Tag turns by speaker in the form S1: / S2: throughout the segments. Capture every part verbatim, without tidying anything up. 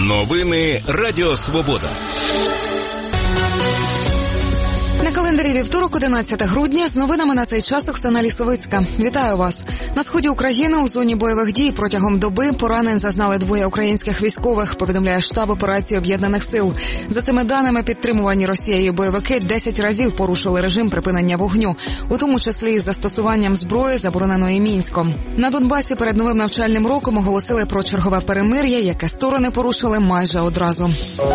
S1: Новини Радіо Свобода.
S2: На календарі вівторок, одинадцяте грудня, з новинами на цей час Оксана Лісовицька. Вітаю вас. На сході України у зоні бойових дій протягом доби поранень зазнали двоє українських військових, повідомляє штаб операції Об'єднаних сил. За цими даними, підтримувані Росією бойовики десять разів порушили режим припинення вогню, у тому числі із застосуванням зброї, забороненої Мінськом. На Донбасі перед новим навчальним роком оголосили про чергове перемир'я, яке сторони порушили майже одразу.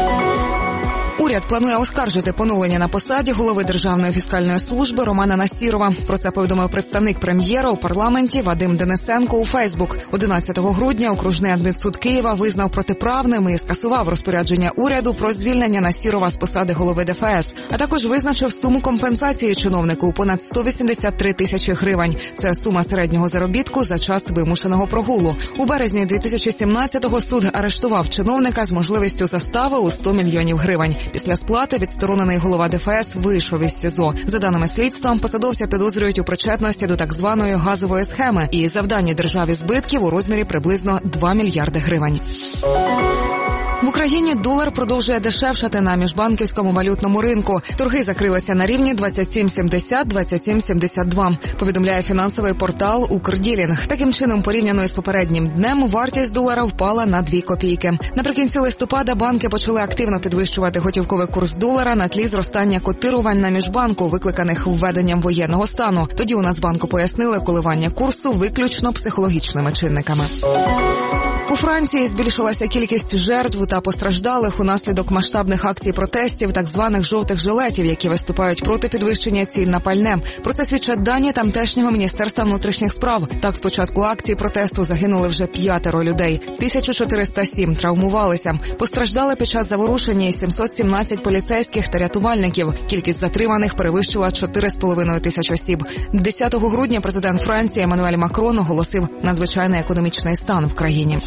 S2: Уряд планує оскаржити поновлення на посаді голови Державної фіскальної служби Романа Насірова. Про це повідомив представник прем'єра у парламенті Вадим Денисенко у Фейсбук. одинадцятого грудня окружний адмінсуд Києва визнав протиправним і скасував розпорядження уряду про звільнення Насірова з посади голови Де Фе Ес, а також визначив суму компенсації чиновнику у понад сто вісімдесят три тисячі гривень. Це сума середнього заробітку за час вимушеного прогулу. У березні дві тисячі сімнадцятого суд арештував чиновника з можливістю застави у сто мільйонів гривень. Після сплати відсторонений голова Де Фе Ес вийшов із СІЗО. За даними слідства, посадовця підозрюють у причетності до так званої газової схеми і завданні державі збитків у розмірі приблизно два мільярди гривень. В Україні долар продовжує дешевшати на міжбанківському валютному ринку. Торги закрилися на рівні двадцять сім сімдесят - двадцять сім сімдесят два, повідомляє фінансовий портал «Укрділінг». Таким чином, порівняно із попереднім днем, вартість долара впала на дві копійки. Наприкінці листопада банки почали активно підвищувати готівковий курс долара на тлі зростання котирувань на міжбанку, викликаних введенням воєнного стану. Тоді у Нацбанку пояснили коливання курсу виключно психологічними чинниками. У Франції збільшилася кількість жертв та постраждалих унаслідок масштабних акцій протестів так званих «жовтих жилетів», які виступають проти підвищення цін на пальне. Про це свідчать дані тамтешнього Міністерства внутрішніх справ. Так, з початку акції протесту загинули вже п'ятеро людей. тисяча чотириста сім травмувалися. Постраждали під час заворушення і сімсот сімнадцять поліцейських та рятувальників. Кількість затриманих перевищила чотири з половиною тисяч осіб. десятого грудня президент Франції Еммануель Макрон оголосив надзвичайний економічний стан в країні.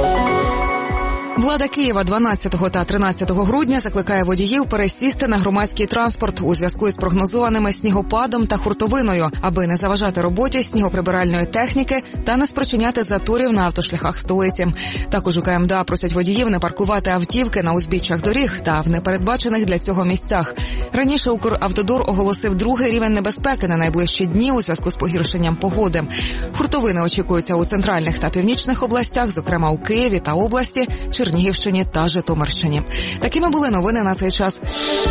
S2: Влада Києва дванадцятого та тринадцятого грудня закликає водіїв пересісти на громадський транспорт у зв'язку із прогнозованими снігопадом та хуртовиною, аби не заважати роботі снігоприбиральної техніки та не спричиняти заторів на автошляхах столиці. Також у Ка Ем Де А просять водіїв не паркувати автівки на узбіччях доріг та в непередбачених для цього місцях. Раніше Укравтодор оголосив другий рівень небезпеки на найближчі дні у зв'язку з погіршенням погоди. Хуртовини очікуються у центральних та північних областях, зокрема у Києві та області, Чернігівщині та Житомирщині. Такими були новини на цей час.